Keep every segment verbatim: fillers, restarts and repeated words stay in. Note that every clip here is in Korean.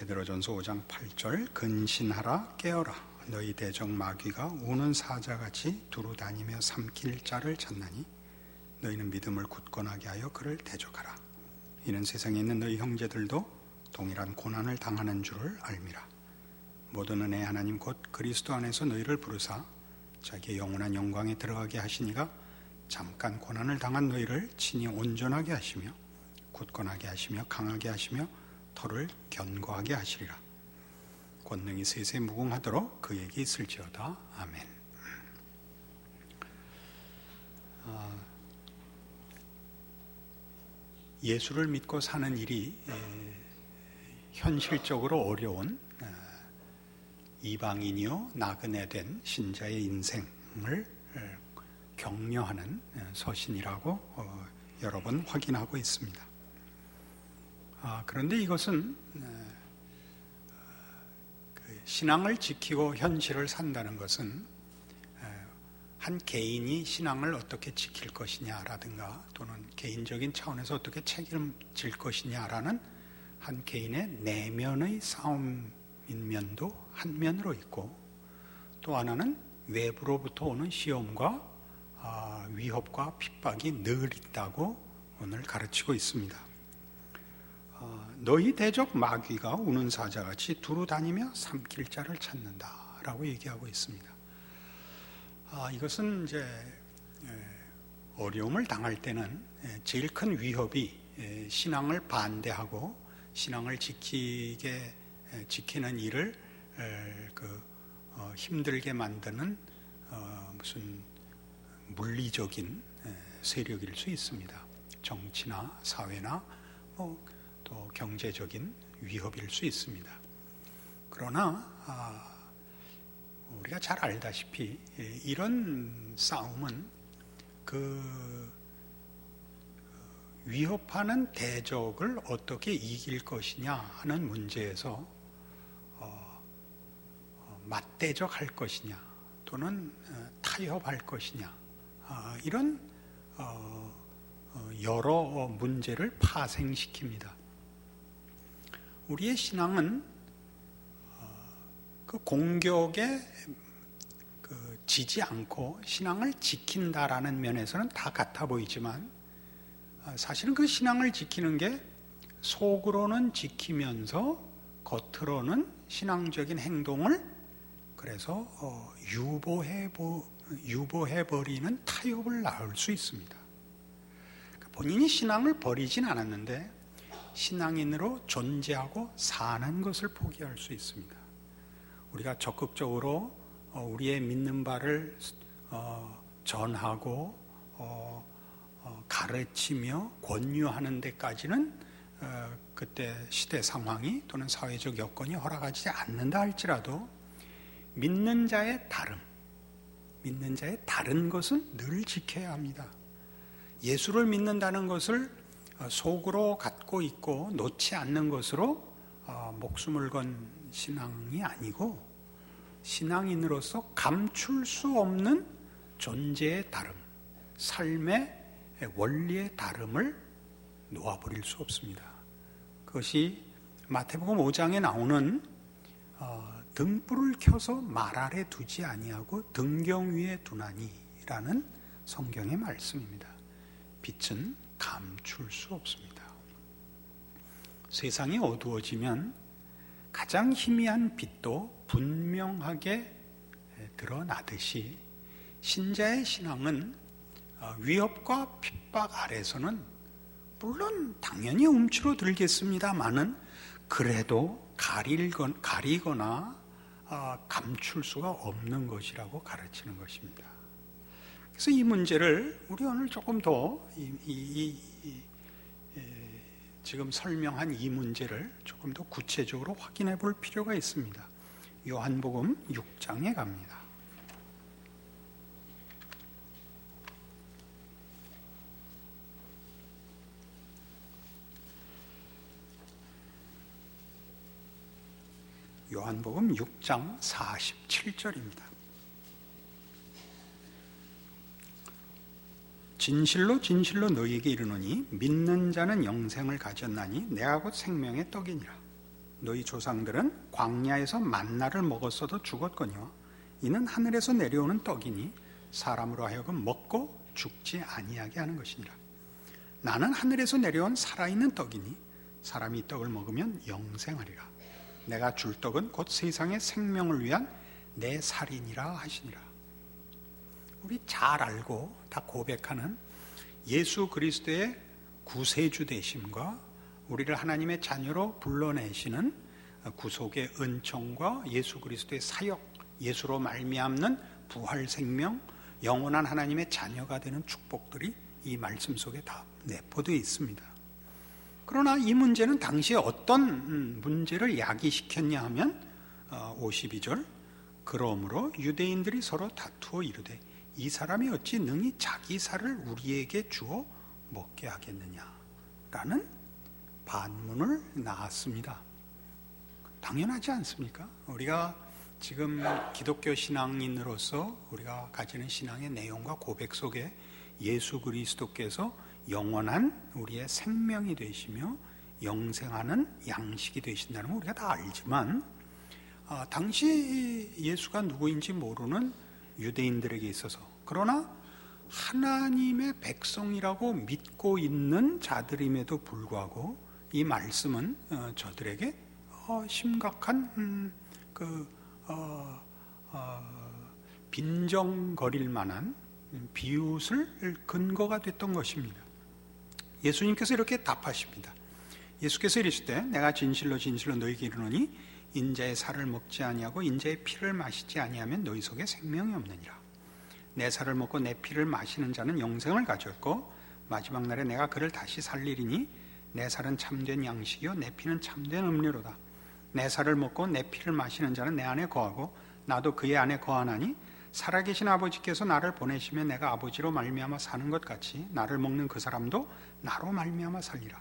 베드로전서 오 장 팔 절 근신하라 깨어라 너희 대적 마귀가 우는 사자같이 두루 다니며 삼킬 자를 찾나니 너희는 믿음을 굳건하게 하여 그를 대적하라. 이는 세상에 있는 너희 형제들도 동일한 고난을 당하는 줄을 알미라. 모든 은혜 하나님 곧 그리스도 안에서 너희를 부르사 자기의 영원한 영광에 들어가게 하시니가 잠깐 고난을 당한 너희를 친히 온전하게 하시며 굳건하게 하시며 강하게 하시며 터를 견고하게 하시리라. 권능이 세세 무궁하도록 그에게 있을지어다. 아멘. 아, 예수를 믿고 사는 일이 에, 현실적으로 어려운 에, 이방인이요 나그네 된 신자의 인생을 에, 격려하는 에, 서신이라고 어, 여러 번 확인하고 있습니다. 아, 그런데 이것은 에, 신앙을 지키고 현실을 산다는 것은 한 개인이 신앙을 어떻게 지킬 것이냐라든가 또는 개인적인 차원에서 어떻게 책임질 것이냐라는 한 개인의 내면의 싸움인 면도 한 면으로 있고, 또 하나는 외부로부터 오는 시험과 위협과 핍박이 늘 있다고 오늘 가르치고 있습니다. 너희 대적 마귀가 우는 사자같이 두루 다니며 삼킬 자를 찾는다라고 얘기하고 있습니다. 아, 이것은 이제 어려움을 당할 때는 제일 큰 위협이 신앙을 반대하고 신앙을 지키게 지키는 일을 그 힘들게 만드는 무슨 물리적인 세력일 수 있습니다. 정치나 사회나 뭐 또 경제적인 위협일 수 있습니다. 그러나 아, 우리가 잘 알다시피 이런 싸움은 그 위협하는 대적을 어떻게 이길 것이냐 하는 문제에서 어, 어, 맞대적할 것이냐 또는 어, 타협할 것이냐 아, 이런 어, 어, 여러 문제를 파생시킵니다. 우리의 신앙은 그 공격에 그 지지 않고 신앙을 지킨다라는 면에서는 다 같아 보이지만 사실은 그 신앙을 지키는 게 속으로는 지키면서 겉으로는 신앙적인 행동을 그래서 유보해 유보해버리는 타협을 낳을 수 있습니다. 본인이 신앙을 버리진 않았는데 신앙인으로 존재하고 사는 것을 포기할 수 있습니다. 우리가 적극적으로 우리의 믿는 바를 전하고 가르치며 권유하는 데까지는 그때 시대 상황이 또는 사회적 여건이 허락하지 않는다 할지라도 믿는 자의 다름, 믿는 자의 다른 것은 늘 지켜야 합니다. 예수를 믿는다는 것을 속으로 갖고 있고 놓지 않는 것으로 목숨을 건 신앙이 아니고 신앙인으로서 감출 수 없는 존재의 다름, 삶의 원리의 다름을 놓아버릴 수 없습니다. 그것이 마태복음 오 장에 나오는 등불을 켜서 말 아래 두지 아니하고 등경 위에 두나니라는 성경의 말씀입니다. 빛은 감출 수 없습니다. 세상이 어두워지면 가장 희미한 빛도 분명하게 드러나듯이 신자의 신앙은 위협과 핍박 아래서는 물론 당연히 움츠러들겠습니다마는 그래도 가릴건, 가리거나 감출 수가 없는 것이라고 가르치는 것입니다. 그래서 이 문제를 우리 오늘 조금 더 이, 이, 이, 이, 지금 설명한 이 문제를 조금 더 구체적으로 확인해 볼 필요가 있습니다. 요한복음 육 장에 갑니다. 요한복음 육 장 사십칠 절입니다. 진실로 진실로 너희에게 이르노니 믿는 자는 영생을 가졌나니 내가 곧 생명의 떡이니라. 너희 조상들은 광야에서 만나를 먹었어도 죽었거니와 이는 하늘에서 내려오는 떡이니 사람으로 하여금 먹고 죽지 아니하게 하는 것이니라. 나는 하늘에서 내려온 살아있는 떡이니 사람이 이 떡을 먹으면 영생하리라. 내가 줄 떡은 곧 세상의 생명을 위한 내 살이니라 하시니라. 우리 잘 알고 다 고백하는 예수 그리스도의 구세주 되심과 우리를 하나님의 자녀로 불러내시는 구속의 은총과 예수 그리스도의 사역, 예수로 말미암는 부활 생명, 영원한 하나님의 자녀가 되는 축복들이 이 말씀 속에 다 내포되어 있습니다. 그러나 이 문제는 당시에 어떤 문제를 야기시켰냐 하면 오십이 절, 그러므로 유대인들이 서로 다투어 이르되 이 사람이 어찌 능히 자기 살을 우리에게 주어 먹게 하겠느냐라는 반문을 낳았습니다. 당연하지 않습니까? 우리가 지금 기독교 신앙인으로서 우리가 가지는 신앙의 내용과 고백 속에 예수 그리스도께서 영원한 우리의 생명이 되시며 영생하는 양식이 되신다는 걸 우리가 다 알지만 아, 당시 예수가 누구인지 모르는 유대인들에게 있어서, 그러나 하나님의 백성이라고 믿고 있는 자들임에도 불구하고 이 말씀은 어, 저들에게 어, 심각한 음, 그 어, 어, 빈정거릴 만한 비웃을 근거가 됐던 것입니다. 예수님께서 이렇게 답하십니다. 예수께서 이르시되 내가 진실로 진실로 너희에게 이르노니 인자의 살을 먹지 아니하고 인자의 피를 마시지 아니하면 너희 속에 생명이 없느니라. 내 살을 먹고 내 피를 마시는 자는 영생을 가졌고 마지막 날에 내가 그를 다시 살리리니 내 살은 참된 양식이요 내 피는 참된 음료로다. 내 살을 먹고 내 피를 마시는 자는 내 안에 거하고 나도 그의 안에 거하나니 살아계신 아버지께서 나를 보내시면 내가 아버지로 말미암아 사는 것 같이 나를 먹는 그 사람도 나로 말미암아 살리라.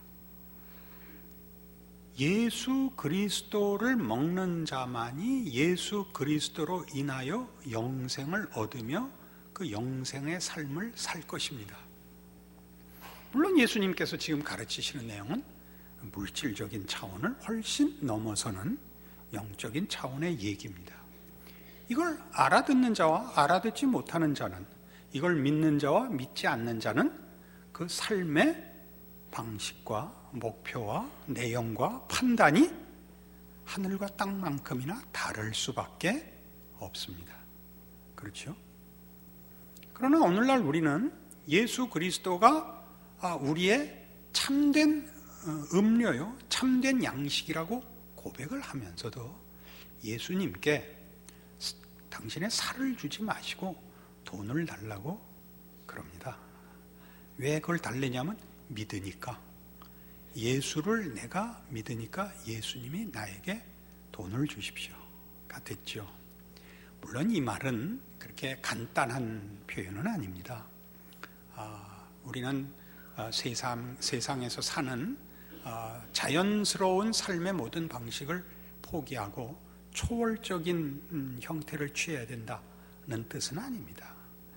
예수 그리스도를 먹는 자만이 예수 그리스도로 인하여 영생을 얻으며 그 영생의 삶을 살 것입니다. 물론 예수님께서 지금 가르치시는 내용은 물질적인 차원을 훨씬 넘어서는 영적인 차원의 얘기입니다. 이걸 알아듣는 자와 알아듣지 못하는 자는, 이걸 믿는 자와 믿지 않는 자는 그 삶의 방식과 목표와 내용과 판단이 하늘과 땅만큼이나 다를 수밖에 없습니다. 그렇죠? 그러나 오늘날 우리는 예수 그리스도가 우리의 참된 음료요, 참된 양식이라고 고백을 하면서도 예수님께 당신의 살을 주지 마시고 돈을 달라고 그럽니다. 왜 그걸 달래냐면 믿으니까. 예수를 내가 믿으니까 예수님이 나에게 돈을 주십시오가 됐죠. 물론 이 말은 그렇게 간단한 표현은 아닙니다. 아, 우리는 아, 세상, 세상에서 사는 아, 자연스러운 삶의 모든 방식을 포기하고 초월적인 음, 형태를 취해야 된다는 뜻은 아닙니다.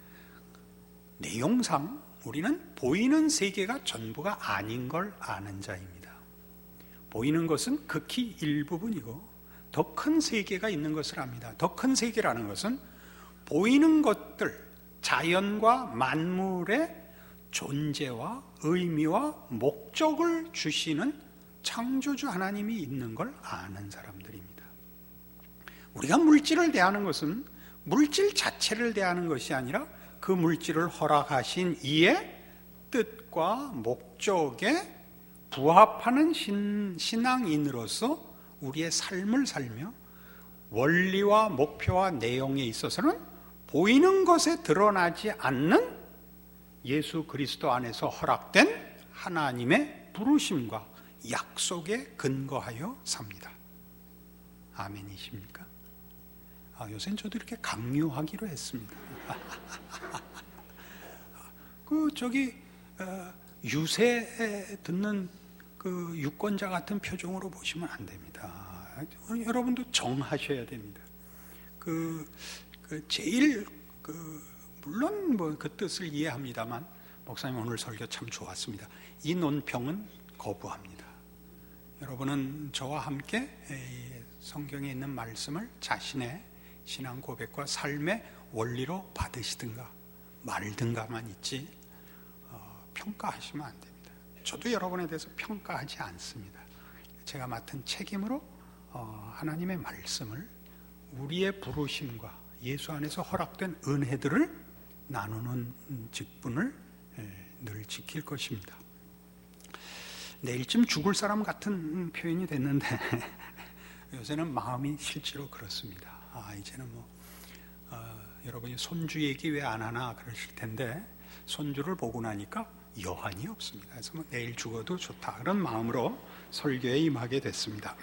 내용상 우리는 보이는 세계가 전부가 아닌 걸 아는 자입니다. 보이는 것은 극히 일부분이고 더 큰 세계가 있는 것을 압니다. 더 큰 세계라는 것은 보이는 것들, 자연과 만물의 존재와 의미와 목적을 주시는 창조주 하나님이 있는 걸 아는 사람들입니다. 우리가 물질을 대하는 것은 물질 자체를 대하는 것이 아니라 그 물질을 허락하신 이의 뜻과 목적에 부합하는 신, 신앙인으로서 우리의 삶을 살며 원리와 목표와 내용에 있어서는 보이는 것에 드러나지 않는 예수 그리스도 안에서 허락된 하나님의 부르심과 약속에 근거하여 삽니다. 아멘이십니까? 아, 요새는 저도 이렇게 강요하기로 했습니다. 그 저기 어, 유세 듣는 그 유권자 같은 표정으로 보시면 안 됩니다. 여러분도 정하셔야 됩니다. 그, 그 제일 그 물론 뭐 그 뜻을 이해합니다만 목사님 오늘 설교 참 좋았습니다. 이 논평은 거부합니다. 여러분은 저와 함께 성경에 있는 말씀을 자신의 신앙 고백과 삶의 원리로 받으시든가 말든가만 있지 어, 평가하시면 안 됩니다. 저도 여러분에 대해서 평가하지 않습니다. 제가 맡은 책임으로 어, 하나님의 말씀을 우리의 부르심과 예수 안에서 허락된 은혜들을 나누는 직분을 늘 지킬 것입니다. 내일쯤 죽을 사람 같은 표현이 됐는데 요새는 마음이 실제로 그렇습니다. 아, 이제는 뭐 어, 여러분이 손주 얘기 왜 안 하나 그러실 텐데 손주를 보고 나니까 여한이 없습니다. 그래서 뭐 내일 죽어도 좋다 그런 마음으로 설교에 임하게 됐습니다.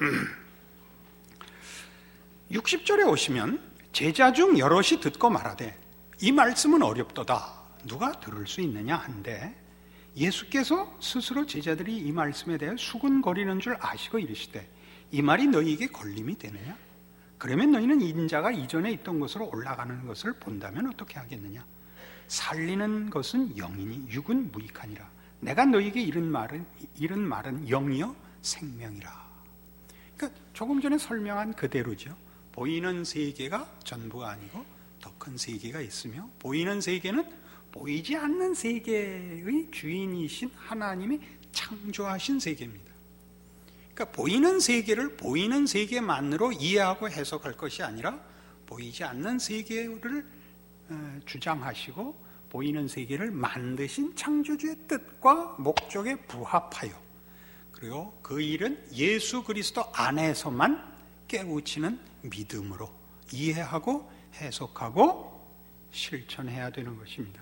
육십 절에 오시면 제자 중 여럿이 듣고 말하되 이 말씀은 어렵도다 누가 들을 수 있느냐 한데 예수께서 스스로 제자들이 이 말씀에 대해 수군거리는 줄 아시고 이르시되 이 말이 너희에게 걸림이 되느냐? 그러면 너희는 인자가 이전에 있던 곳으로 올라가는 것을 본다면 어떻게 하겠느냐? 살리는 것은 영이니 육은 무익하니라. 내가 너희에게 이른 말은 이른 말은 영이요 생명이라. 그러니까 조금 전에 설명한 그대로죠. 보이는 세계가 전부가 아니고 더 큰 세계가 있으며 보이는 세계는 보이지 않는 세계의 주인이신 하나님이 창조하신 세계입니다. 그러니까 보이는 세계를 보이는 세계만으로 이해하고 해석할 것이 아니라 보이지 않는 세계를 주장하시고 보이는 세계를 만드신 창조주의 뜻과 목적에 부합하여 그리고 그 일은 예수 그리스도 안에서만 깨우치는 믿음으로 이해하고 해석하고 실천해야 되는 것입니다.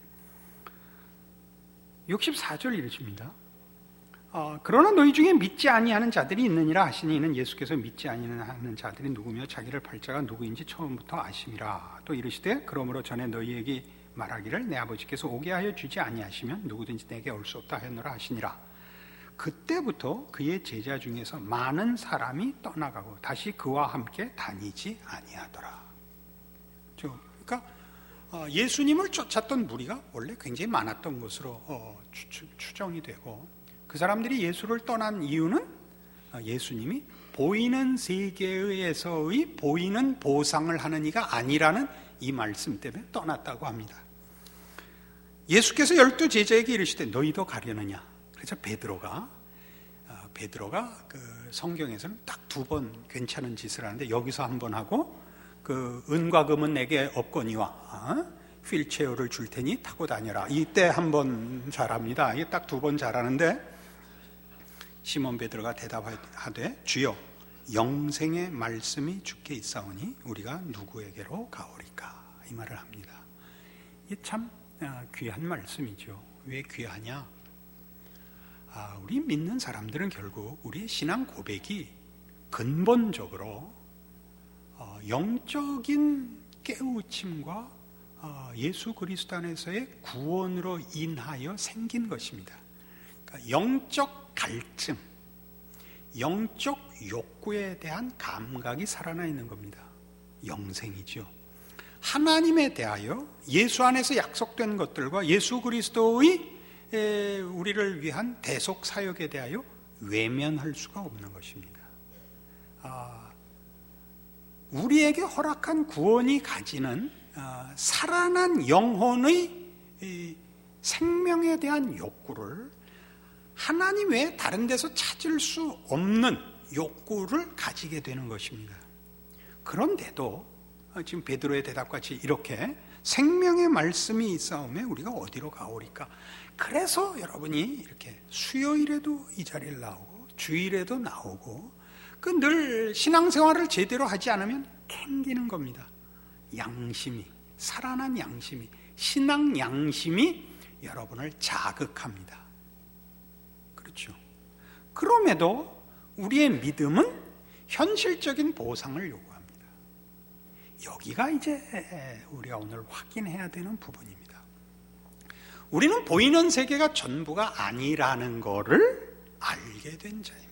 육십사 절 이르십니다. 어, 그러나 너희 중에 믿지 아니하는 자들이 있느니라 하시니 이는 예수께서 믿지 아니하는 자들이 누구며 자기를 팔자가 누구인지 처음부터 아심이라. 또 이르시되 그러므로 전에 너희에게 말하기를 내 아버지께서 오게 하여 주지 아니하시면 누구든지 내게 올 수 없다 하였노라 하시니라. 그때부터 그의 제자 중에서 많은 사람이 떠나가고 다시 그와 함께 다니지 아니하더라. 그러니까 예수님을 쫓았던 무리가 원래 굉장히 많았던 것으로 추정이 되고 그 사람들이 예수를 떠난 이유는 예수님이 보이는 세계에서의 보이는 보상을 하는 이가 아니라는 이 말씀 때문에 떠났다고 합니다. 예수께서 열두 제자에게 이르시되 너희도 가려느냐? 그래서 베드로가 베드로가 그 성경에서는 딱 두 번 괜찮은 짓을 하는데 여기서 한 번 하고 그 은과 금은 내게 없거니와 어? 휠체어를 줄 테니 타고 다녀라. 이때 한 번 잘합니다. 이게 딱 두 번 잘하는데 시몬 베드로가 대답하되 주여 영생의 말씀이 주께 있사오니 우리가 누구에게로 가오리까? 이 말을 합니다. 이게 참 귀한 말씀이죠. 왜 귀하냐? 아, 우리 믿는 사람들은 결국 우리의 신앙 고백이 근본적으로 어, 영적인 깨우침과 어, 예수 그리스도 안에서의 구원으로 인하여 생긴 것입니다. 그러니까 영적 갈증, 영적 욕구에 대한 감각이 살아나 있는 겁니다. 영생이죠. 하나님에 대하여 예수 안에서 약속된 것들과 예수 그리스도의 에, 우리를 위한 대속 사역에 대하여 외면할 수가 없는 것입니다. 아, 우리에게 허락한 구원이 가지는 아, 살아난 영혼의 이, 생명에 대한 욕구를 하나님 외에 다른 데서 찾을 수 없는 욕구를 가지게 되는 것입니다. 그런데도 지금 베드로의 대답같이 이렇게 생명의 말씀이 있사오매 우리가 어디로 가오리까? 그래서 여러분이 이렇게 수요일에도 이 자리를 나오고 주일에도 나오고 그 늘 신앙생활을 제대로 하지 않으면 캥기는 겁니다. 양심이, 살아난 양심이, 신앙 양심이 여러분을 자극합니다. 그렇죠. 그럼에도 우리의 믿음은 현실적인 보상을 요구합니다. 여기가 이제 우리가 오늘 확인해야 되는 부분입니다. 우리는 보이는 세계가 전부가 아니라는 것을 알게 된 자입니다.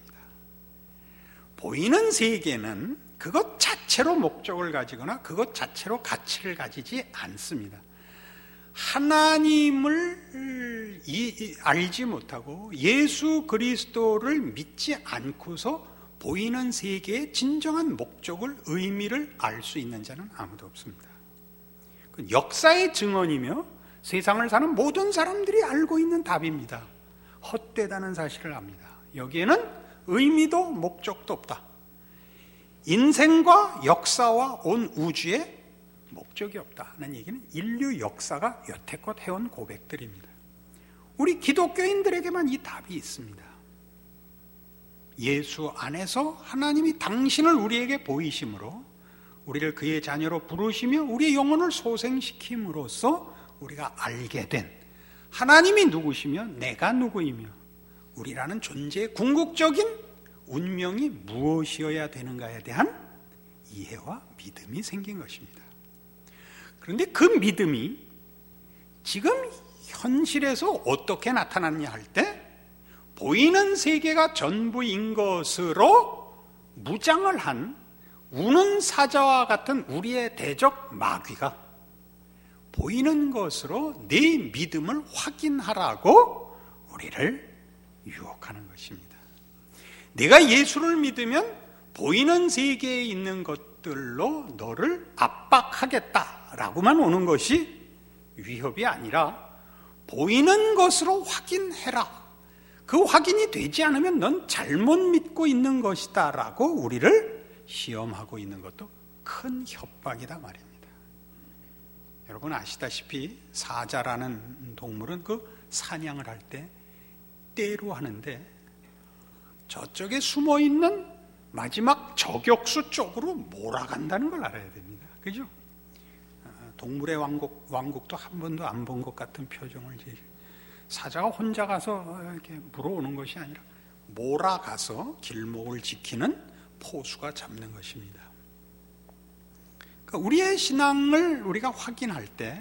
보이는 세계는 그것 자체로 목적을 가지거나 그것 자체로 가치를 가지지 않습니다. 하나님을 이, 알지 못하고 예수 그리스도를 믿지 않고서 보이는 세계의 진정한 목적을, 의미를 알 수 있는 자는 아무도 없습니다. 역사의 증언이며 세상을 사는 모든 사람들이 알고 있는 답입니다. 헛되다는 사실을 압니다. 여기에는 의미도 목적도 없다. 인생과 역사와 온 우주에 목적이 없다는 얘기는 인류 역사가 여태껏 해온 고백들입니다. 우리 기독교인들에게만 이 답이 있습니다. 예수 안에서 하나님이 당신을 우리에게 보이심으로 우리를 그의 자녀로 부르시며 우리의 영혼을 소생시킴으로써 우리가 알게 된 하나님이 누구시며 내가 누구이며 우리라는 존재의 궁극적인 운명이 무엇이어야 되는가에 대한 이해와 믿음이 생긴 것입니다. 그런데 그 믿음이 지금 현실에서 어떻게 나타났냐 할 때 보이는 세계가 전부인 것으로 무장을 한 우는 사자와 같은 우리의 대적 마귀가 보이는 것으로 네 믿음을 확인하라고 우리를 유혹하는 것입니다. 내가 예수를 믿으면 보이는 세계에 있는 것들로 너를 압박하겠다라고만 오는 것이 위협이 아니라 보이는 것으로 확인해라. 그 확인이 되지 않으면 넌 잘못 믿고 있는 것이다 라고 우리를 시험하고 있는 것도 큰 협박이다 말입니다. 여러분 아시다시피 사자라는 동물은 그 사냥을 할 때 떼로 하는데 저쪽에 숨어있는 마지막 저격수 쪽으로 몰아간다는 걸 알아야 됩니다. 그죠? 동물의 왕국, 왕국도 한 번도 안 본 것 같은 표정을 지으시고 사자가 혼자 가서 이렇게 물어오는 것이 아니라 몰아가서 길목을 지키는 포수가 잡는 것입니다. 그러니까 우리의 신앙을 우리가 확인할 때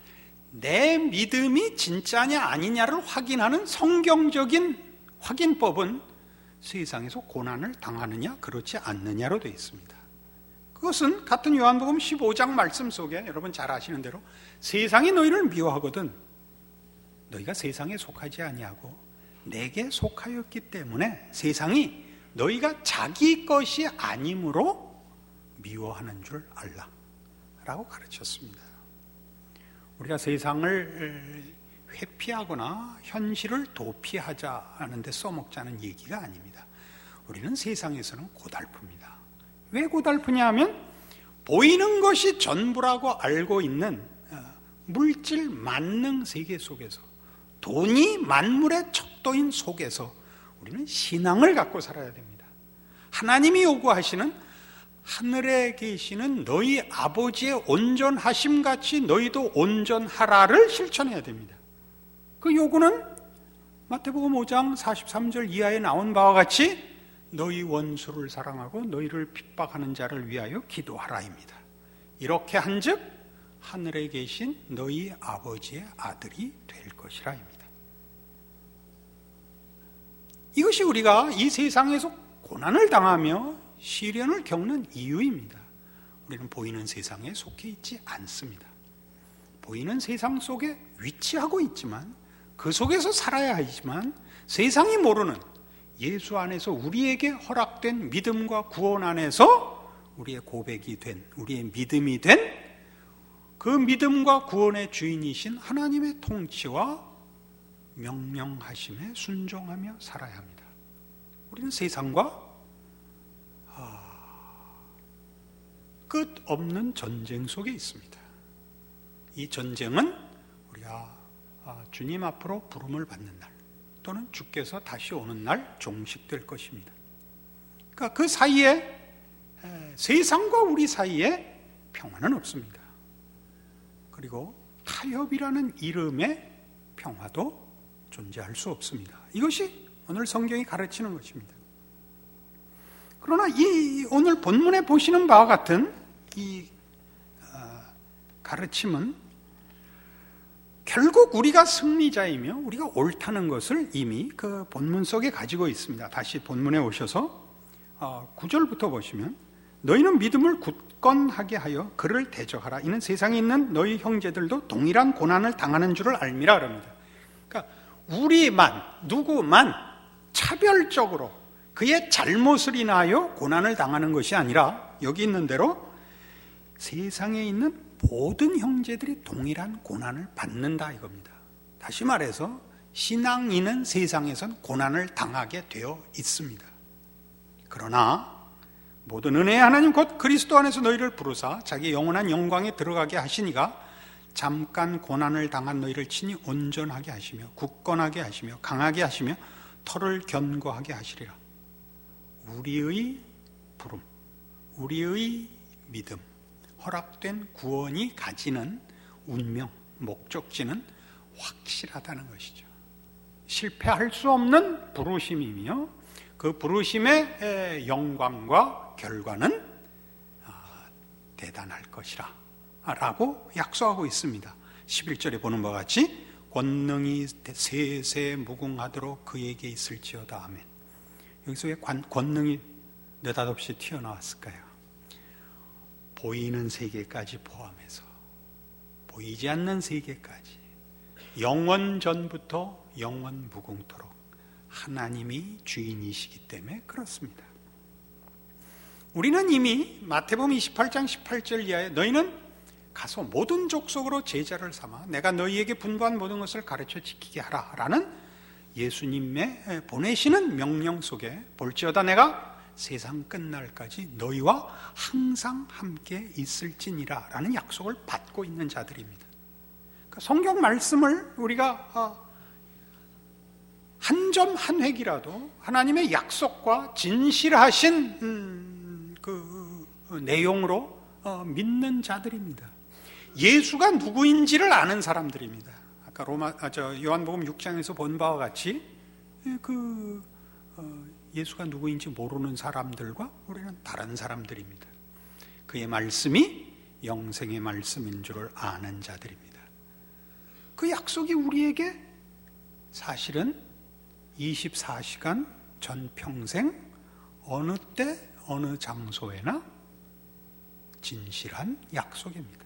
내 믿음이 진짜냐 아니냐를 확인하는 성경적인 확인법은 세상에서 고난을 당하느냐 그렇지 않느냐로 되어 있습니다. 그것은 같은 요한복음 십오 장 말씀 속에 여러분 잘 아시는 대로 세상이 너희를 미워하거든 너희가 세상에 속하지 아니하고 내게 속하였기 때문에 세상이 너희가 자기 것이 아니므로 미워하는 줄 알라 라고 가르쳤습니다. 우리가 세상을 회피하거나 현실을 도피하자 하는데 써먹자는 얘기가 아닙니다. 우리는 세상에서는 고달픕니다. 왜 고달프냐 하면 보이는 것이 전부라고 알고 있는 물질 만능 세계 속에서 돈이 만물의 척도인 속에서 우리는 신앙을 갖고 살아야 됩니다. 하나님이 요구하시는 하늘에 계시는 너희 아버지의 온전하심같이 너희도 온전하라를 실천해야 됩니다. 그 요구는 마태복음 오 장 사십삼 절 이하에 나온 바와 같이 너희 원수를 사랑하고 너희를 핍박하는 자를 위하여 기도하라입니다. 이렇게 한즉 하늘에 계신 너희 아버지의 아들이 될 것이라입니다. 이것이 우리가 이 세상에서 고난을 당하며 시련을 겪는 이유입니다. 우리는 보이는 세상에 속해 있지 않습니다. 보이는 세상 속에 위치하고 있지만 그 속에서 살아야 하지만 세상이 모르는 예수 안에서 우리에게 허락된 믿음과 구원 안에서 우리의 고백이 된, 우리의 믿음이 된 그 믿음과 구원의 주인이신 하나님의 통치와 명령하심에 순종하며 살아야 합니다. 우리는 세상과 끝없는 전쟁 속에 있습니다. 이 전쟁은 우리가 주님 앞으로 부름을 받는 날 또는 주께서 다시 오는 날 종식될 것입니다. 그러니까 그 사이에 세상과 우리 사이에 평화는 없습니다. 그리고 타협이라는 이름의 평화도 존재할 수 없습니다. 이것이 오늘 성경이 가르치는 것입니다. 그러나 이 오늘 본문에 보시는 바와 같은 이 가르침은 결국 우리가 승리자이며 우리가 옳다는 것을 이미 그 본문 속에 가지고 있습니다. 다시 본문에 오셔서 구 절부터 보시면 너희는 믿음을 굳건하게 하여 그를 대적하라. 이는 세상에 있는 너희 형제들도 동일한 고난을 당하는 줄을 알미라 그럽니다. 그러니까 우리만, 누구만 차별적으로 그의 잘못을 인하여 고난을 당하는 것이 아니라 여기 있는 대로 세상에 있는 모든 형제들이 동일한 고난을 받는다 이겁니다. 다시 말해서 신앙인은 세상에선 고난을 당하게 되어 있습니다. 그러나 모든 은혜의 하나님 곧 그리스도 안에서 너희를 부르사 자기 영원한 영광에 들어가게 하시니가 잠깐 고난을 당한 너희를 친히 온전하게 하시며 굳건하게 하시며 강하게 하시며 털을 견고하게 하시리라. 우리의 부름, 우리의 믿음, 허락된 구원이 가지는 운명, 목적지는 확실하다는 것이죠. 실패할 수 없는 부르심이며 그 부르심의 영광과 결과는 대단할 것이라 라고 약속하고 있습니다. 십일 절에 보는 바와 같이 권능이 세세 무궁하도록 그에게 있을지어다. 아멘. 여기서 왜 관, 권능이 느닷없이 튀어나왔을까요? 보이는 세계까지 포함해서 보이지 않는 세계까지 영원 전부터 영원 무궁토록 하나님이 주인이시기 때문에 그렇습니다. 우리는 이미 마태복음 이십팔 장 십팔 절 이하에 너희는 가서 모든 족속으로 제자를 삼아 내가 너희에게 분부한 모든 것을 가르쳐 지키게 하라 라는 예수님의 보내시는 명령 속에 볼지어다 내가 세상 끝날까지 너희와 항상 함께 있을지니라 라는 약속을 받고 있는 자들입니다. 그러니까 성경 말씀을 우리가 한 점 한 획이라도 하나님의 약속과 진실하신 음, 그 내용으로 어, 믿는 자들입니다. 예수가 누구인지를 아는 사람들입니다. 아까 로마, 아, 저 요한복음 육 장에서 본 바와 같이 그 어, 예수가 누구인지 모르는 사람들과 우리는 다른 사람들입니다. 그의 말씀이 영생의 말씀인 줄을 아는 자들입니다. 그 약속이 우리에게 사실은 이십사 시간 전평생 어느 때 어느 장소에나 진실한 약속입니다.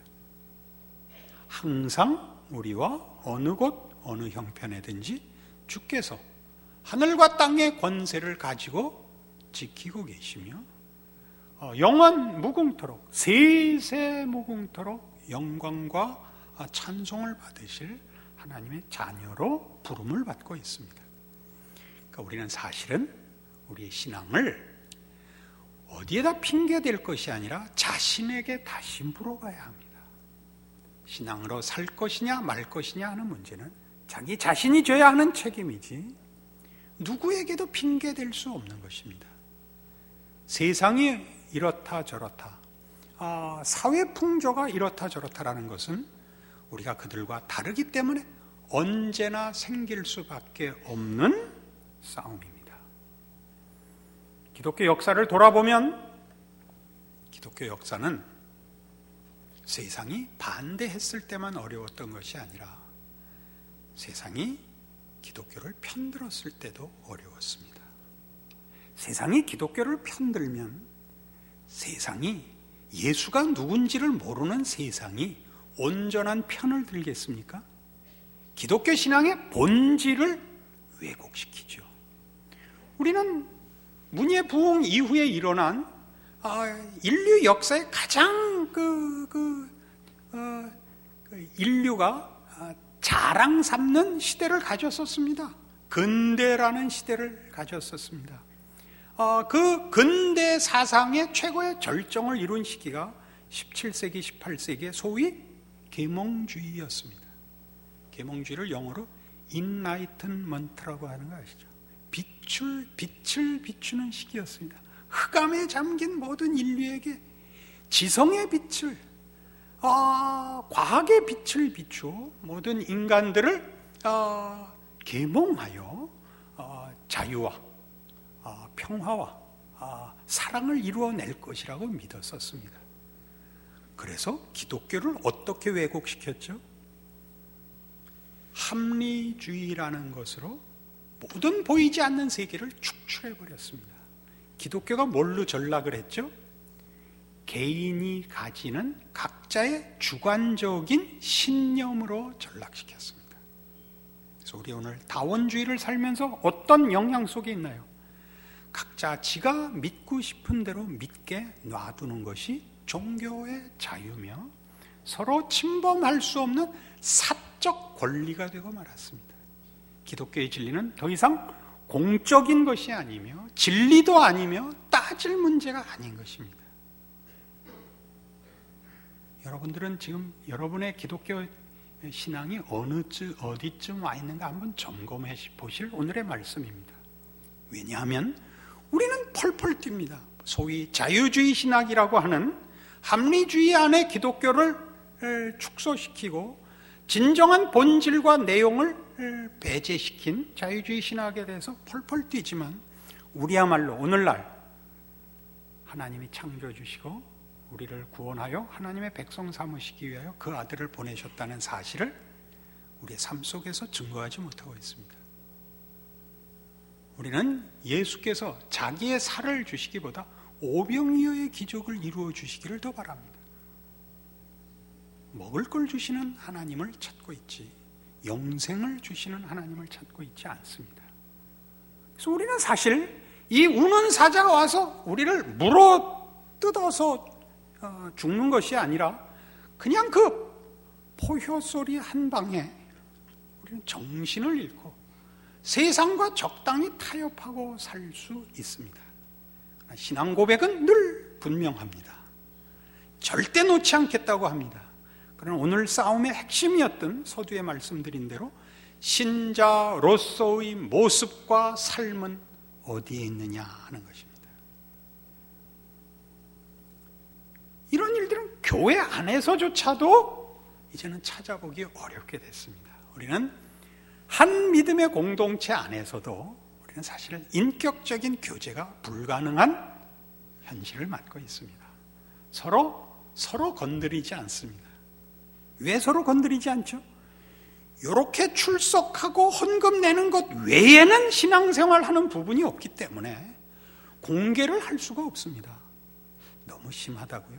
항상 우리와 어느 곳 어느 형편에든지 주께서 하늘과 땅의 권세를 가지고 지키고 계시며 영원 무궁토록 세세 무궁토록 영광과 찬송을 받으실 하나님의 자녀로 부름을 받고 있습니다. 그러니까 우리는 사실은 우리의 신앙을 어디에다 핑계댈 것이 아니라 자신에게 다시 물어봐야 합니다. 신앙으로 살 것이냐 말 것이냐 하는 문제는 자기 자신이 져야 하는 책임이지 누구에게도 핑계댈 수 없는 것입니다. 세상이 이렇다 저렇다, 아, 사회 풍조가 이렇다 저렇다라는 것은 우리가 그들과 다르기 때문에 언제나 생길 수밖에 없는 싸움입니다. 기독교 역사를 돌아보면 기독교 역사는 세상이 반대했을 때만 어려웠던 것이 아니라 세상이 기독교를 편들었을 때도 어려웠습니다. 세상이 기독교를 편들면 세상이 예수가 누군지를 모르는 세상이 온전한 편을 들겠습니까? 기독교 신앙의 본질을 왜곡시키죠. 우리는 문예 부흥 이후에 일어난 인류 역사의 가장 그, 그, 어, 그 인류가 자랑 삼는 시대를 가졌었습니다. 근대라는 시대를 가졌었습니다. 어, 그 근대 사상의 최고의 절정을 이룬 시기가 십칠 세기, 십팔 세기의 소위 계몽주의였습니다. 계몽주의를 영어로 인라이튼먼트라고 하는 거 아시죠? 빛을, 빛을 비추는 시기였습니다. 흑암에 잠긴 모든 인류에게 지성의 빛을, 아, 과학의 빛을 비추어 모든 인간들을 아, 계몽하여 아, 자유와 아, 평화와 아, 사랑을 이루어낼 것이라고 믿었었습니다. 그래서 기독교를 어떻게 왜곡시켰죠? 합리주의라는 것으로 모든 보이지 않는 세계를 축출해버렸습니다. 기독교가 뭘로 전락을 했죠? 개인이 가지는 각자의 주관적인 신념으로 전락시켰습니다. 그래서 우리 오늘 다원주의를 살면서 어떤 영향 속에 있나요? 각자 지가 믿고 싶은 대로 믿게 놔두는 것이 종교의 자유며 서로 침범할 수 없는 사적 권리가 되고 말았습니다. 기독교의 진리는 더 이상 공적인 것이 아니며 진리도 아니며 따질 문제가 아닌 것입니다. 여러분들은 지금 여러분의 기독교 신앙이 어느쯤 어디쯤 와 있는가 한번 점검해 보실 오늘의 말씀입니다. 왜냐하면 우리는 펄펄 뜁니다. 소위 자유주의 신학이라고 하는 합리주의 안에 기독교를 축소시키고 진정한 본질과 내용을 배제시킨 자유주의 신학에 대해서 펄펄 뛰지만 우리야말로 오늘날 하나님이 창조주시고 우리를 구원하여 하나님의 백성 삼으시기 위하여 그 아들을 보내셨다는 사실을 우리의 삶 속에서 증거하지 못하고 있습니다. 우리는 예수께서 자기의 살을 주시기보다 오병이어의 기적을 이루어 주시기를 더 바랍니다. 먹을 걸 주시는 하나님을 찾고 있지 영생을 주시는 하나님을 찾고 있지 않습니다. 그래서 우리는 사실 이 우는 사자가 와서 우리를 물어 뜯어서 죽는 것이 아니라 그냥 그 포효 소리 한 방에 우리는 정신을 잃고 세상과 적당히 타협하고 살 수 있습니다. 신앙 고백은 늘 분명합니다. 절대 놓지 않겠다고 합니다. 그러나 오늘 싸움의 핵심이었던 서두에 말씀드린 대로 신자로서의 모습과 삶은 어디에 있느냐 하는 것입니다. 이런 일들은 교회 안에서조차도 이제는 찾아보기 어렵게 됐습니다. 우리는 한 믿음의 공동체 안에서도 우리는 사실 인격적인 교제가 불가능한 현실을 맞고 있습니다. 서로 서로 건드리지 않습니다. 왜 서로 건드리지 않죠? 이렇게 출석하고 헌금 내는 것 외에는 신앙생활하는 부분이 없기 때문에 공개를 할 수가 없습니다. 너무 심하다고요?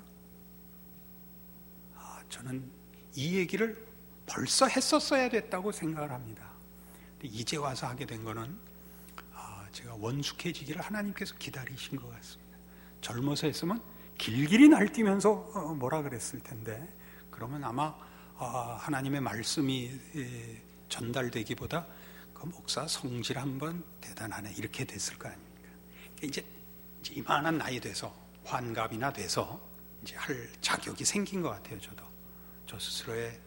아, 저는 이 얘기를 벌써 했었어야 됐다고 생각을 합니다. 근데 이제 와서 하게 된 거는 아, 제가 원숙해지기를 하나님께서 기다리신 것 같습니다. 젊어서 했으면 길길이 날뛰면서 뭐라 그랬을 텐데 그러면 아마 하나님의 말씀이 전달되기보다 그 목사 성질 한번 대단하네 이렇게 됐을 거 아닙니까? 이제 이만한 나이 돼서 환갑이나 돼서 이제 할 자격이 생긴 것 같아요. 저도 저 스스로의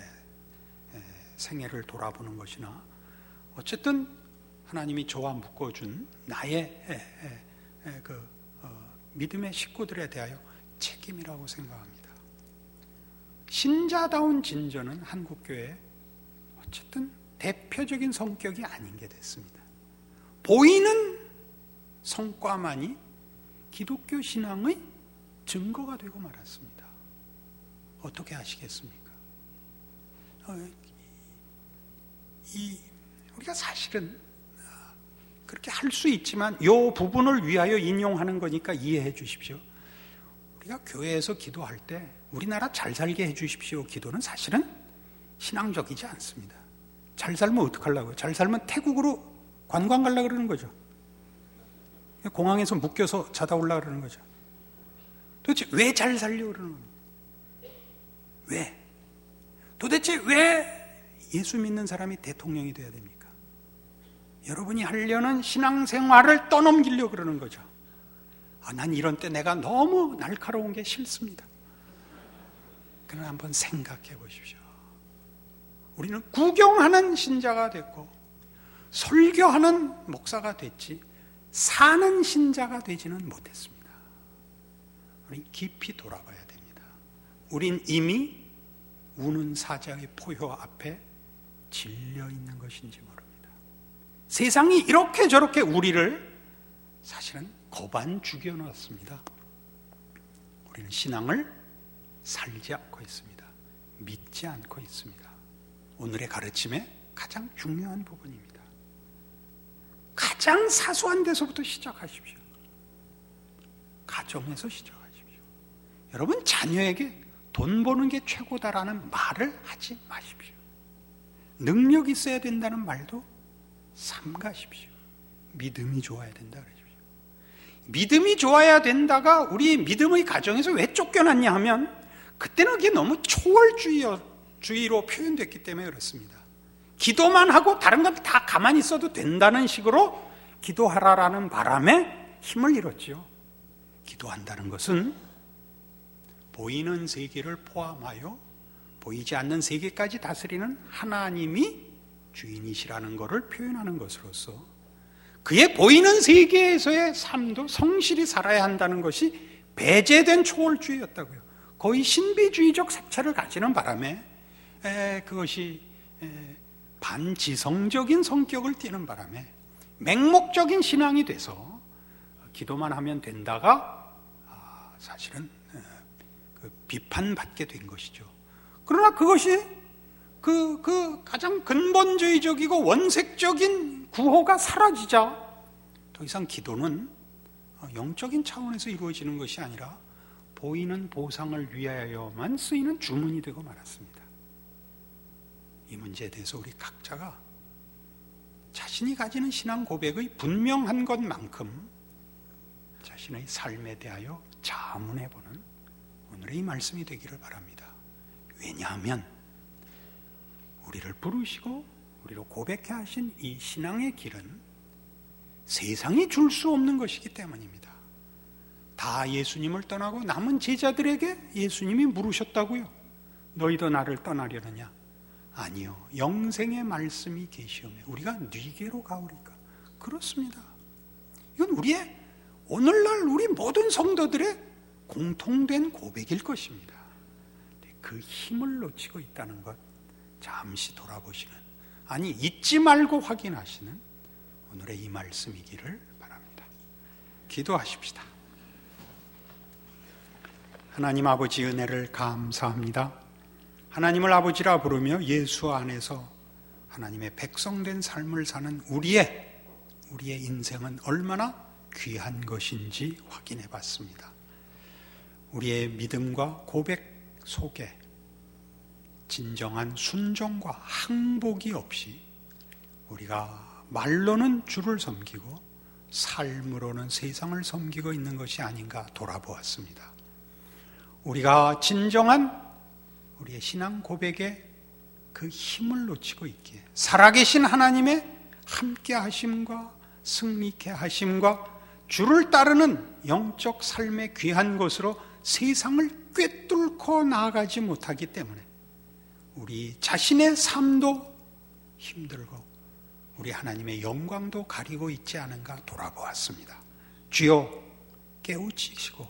생애를 돌아보는 것이나 어쨌든 하나님이 저와 묶어준 나의 그 믿음의 식구들에 대하여 책임이라고 생각합니다. 신자다운 진전은 한국교회 어쨌든 대표적인 성격이 아닌 게 됐습니다. 보이는 성과만이 기독교 신앙의 증거가 되고 말았습니다. 어떻게 하시겠습니까? 어, 이 우리가 사실은 그렇게 할 수 있지만 이 부분을 위하여 인용하는 거니까 이해해 주십시오. 우리가 교회에서 기도할 때 우리나라 잘 살게 해 주십시오 기도는 사실은 신앙적이지 않습니다. 잘 살면 어떡하려고요? 잘 살면 태국으로 관광 가려고 그러는 거죠. 공항에서 묶여서 자다 올라가 그러는 거죠. 도대체 왜 잘 살려고 그러는 겁니까? 왜? 도대체 왜 예수 믿는 사람이 대통령이 돼야 됩니까? 여러분이 하려는 신앙생활을 떠넘기려고 그러는 거죠. 아, 난 이런 때 내가 너무 날카로운 게 싫습니다. 그러나 한번 생각해 보십시오. 우리는 구경하는 신자가 됐고 설교하는 목사가 됐지 사는 신자가 되지는 못했습니다. 우린 깊이 돌아봐야 됩니다. 우린 이미 우는 사자의 포효 앞에 질려 있는 것인지 모릅니다. 세상이 이렇게 저렇게 우리를 사실은 거반 죽여놓았습니다. 우리는 신앙을 살지 않고 있습니다. 믿지 않고 있습니다. 오늘의 가르침의 가장 중요한 부분입니다. 가장 사소한 데서부터 시작하십시오. 가정에서 시작하십시오. 여러분, 자녀에게 돈 버는 게 최고다라는 말을 하지 마십시오. 능력 있어야 된다는 말도 삼가십시오. 믿음이 좋아야 된다 그러십시오. 믿음이 좋아야 된다가 우리 믿음의 가정에서 왜 쫓겨났냐 하면 그때는 그게 너무 초월주의로 표현됐기 때문에 그렇습니다. 기도만 하고 다른 건 다 가만히 있어도 된다는 식으로 기도하라라는 바람에 힘을 잃었죠. 기도한다는 것은 보이는 세계를 포함하여 보이지 않는 세계까지 다스리는 하나님이 주인이시라는 것을 표현하는 것으로서 그의 보이는 세계에서의 삶도 성실히 살아야 한다는 것이 배제된 초월주의였다고요. 거의 신비주의적 색채를 가지는 바람에 에, 그것이 에, 반지성적인 성격을 띠는 바람에 맹목적인 신앙이 돼서 기도만 하면 된다가 아, 사실은 에, 그 비판받게 된 것이죠. 그러나 그것이 그, 그 가장 근본주의적이고 원색적인 구호가 사라지자 더 이상 기도는 영적인 차원에서 이루어지는 것이 아니라 보이는 보상을 위하여만 쓰이는 주문이 되고 말았습니다. 이 문제에 대해서 우리 각자가 자신이 가지는 신앙 고백의 분명한 것만큼 자신의 삶에 대하여 자문해보는 오늘의 이 말씀이 되기를 바랍니다. 왜냐하면 우리를 부르시고 우리로 고백해 하신 이 신앙의 길은 세상이 줄 수 없는 것이기 때문입니다. 다 예수님을 떠나고 남은 제자들에게 예수님이 물으셨다고요. 너희도 나를 떠나려느냐? 아니요, 영생의 말씀이 계시오매 우리가 네게로 가오리까? 그렇습니다. 이건 우리의 오늘날 우리 모든 성도들의 공통된 고백일 것입니다. 그 힘을 놓치고 있다는 것 잠시 돌아보시는, 아니 잊지 말고 확인하시는 오늘의 이 말씀이기를 바랍니다. 기도하십시다. 하나님 아버지, 은혜를 감사합니다. 하나님을 아버지라 부르며 예수 안에서 하나님의 백성된 삶을 사는 우리의 우리의 인생은 얼마나 귀한 것인지 확인해 봤습니다. 우리의 믿음과 고백 속에 진정한 순종과 항복이 없이 우리가 말로는 주를 섬기고 삶으로는 세상을 섬기고 있는 것이 아닌가 돌아보았습니다. 우리가 진정한 우리의 신앙 고백에 그 힘을 놓치고 있기에 살아계신 하나님의 함께 하심과 승리케 하심과 주를 따르는 영적 삶의 귀한 것으로 세상을 꿰뚫고 나아가지 못하기 때문에 우리 자신의 삶도 힘들고 우리 하나님의 영광도 가리고 있지 않은가 돌아보았습니다. 주여 깨우치시고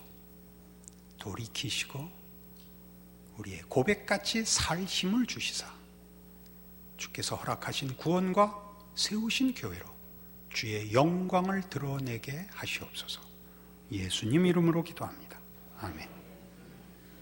돌이키시고 우리의 고백같이 살 힘을 주시사 주께서 허락하신 구원과 세우신 교회로 주의 영광을 드러내게 하시옵소서. 예수님 이름으로 기도합니다. 아멘.